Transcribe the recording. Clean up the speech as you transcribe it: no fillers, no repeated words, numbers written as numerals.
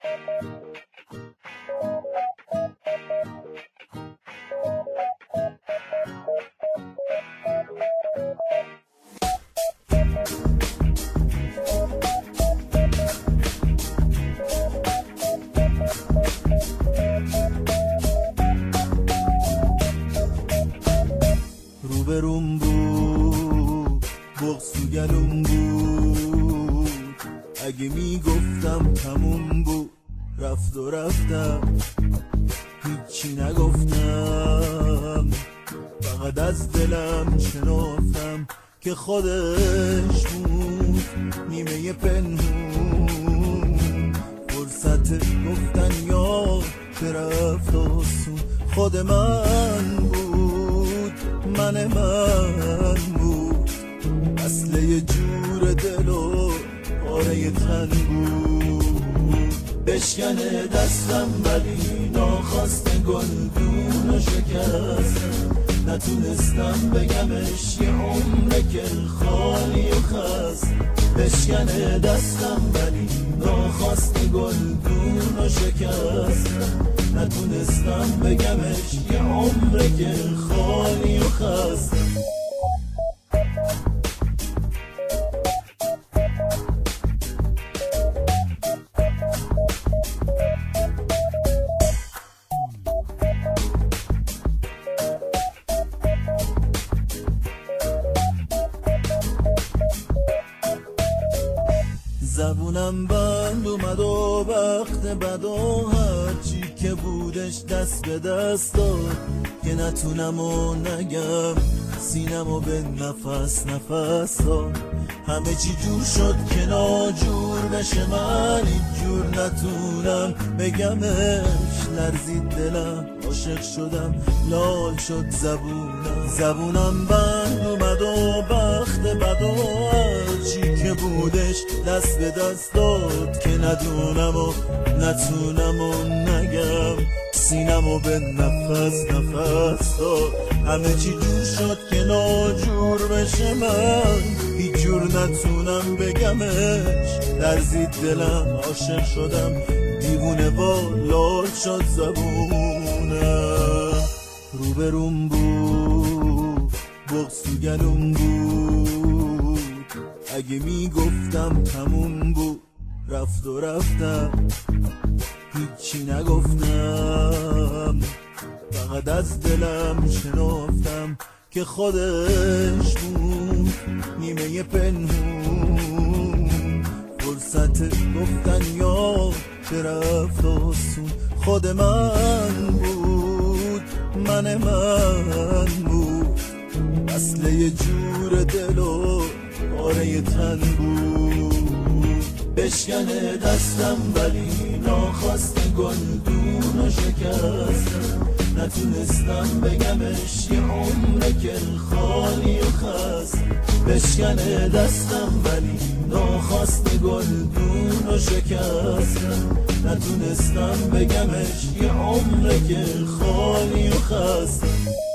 روبروم بود بغض تو گلوم بود، اگه میگفتم تموم بود رفت و رفتم، هیچی نگفتم، فقط از دلم شنفتم که خودش بود نیمه پنهون، فرصت گفتن یا که رفت آسون، خود من بود، من بود، اصل یه جور دل و پاره تن بود، بشکنه دستم ولی ناخواسته گلدون شکستم، نتونستم بگمش یه عمره که خالی و خست، بشکنه دستم ولی ناخواسته گلدون شکستم، نتونستم بگمش یه عمره که خالی و خست. زبونم بند اومد و وقت بد و هرچی که بودش دست به دست داد، که نتونم و نگم سینم و به نفس نفس داد، همه چی جور شد که ناجور بشه، من هیچ جور نتونم بگمش، لرزید دلم عاشق شدم لال شد زبونم بند اومد و بخت بد و هرچی که بودش دست به دست داد، که ندونم و نتونم و نگم سینم و به نفس نفس داد، همه چی جور شد که ناجور بشه، من هیچ جور نتونم بگمش، لرزید دلم عاشق شدم دیوونه با لال شد زبونم، روبروم بود بغض تو گلوم بود، اگه میگفتم تموم بود رفت و رفتم، هیچی نگفتم، فقط از دلم شنفتم که خودش بود نیمه پنهون، فرصت گفتن یا که رفت آسون، خود من بود، من بود، اصل یه جور دل و پاره تن بود، بشکنه دستم ولی ناخواسته گلدون و شکستم، نتونستم بگمش یه عمره که خالی و خست، بشکنه دستم ولی ناخواسته گلدون و شکستم، نتونستم بگمش یه عمره که خالی و خست.